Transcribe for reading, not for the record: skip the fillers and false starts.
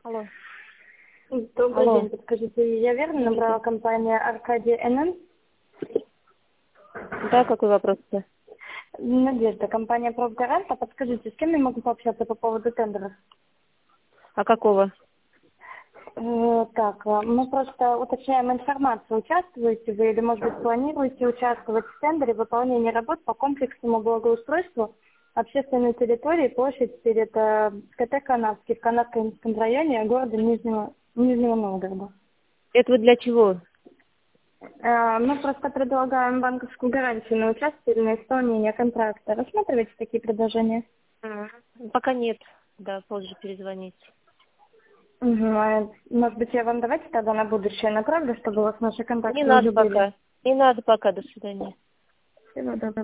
Алло. Добрый Алло. день, подскажите, я верно набрала компания Аркадия НН? Да, какой вопрос-то? Надежда, компания «Профгарант». А подскажите, с кем я могу пообщаться по поводу тендеров? А какого? Мы просто уточняем информацию. Участвуете вы или, может быть, планируете участвовать в тендере выполнения работ по комплексному благоустройству общественной территории, площадь перед КТ «Канавский» в Канавском районе города Нижнего Новгорода? Это вы для чего? Мы просто предлагаем банковскую гарантию на участие или на исполнение контракта. Рассматриваете такие предложения? Пока нет. Да, позже перезвонить. Может быть, я вам давайте тогда на будущее направлю, чтобы вас наши Не контакты надо уже были. пока. Не надо пока. До свидания. Всего доброго.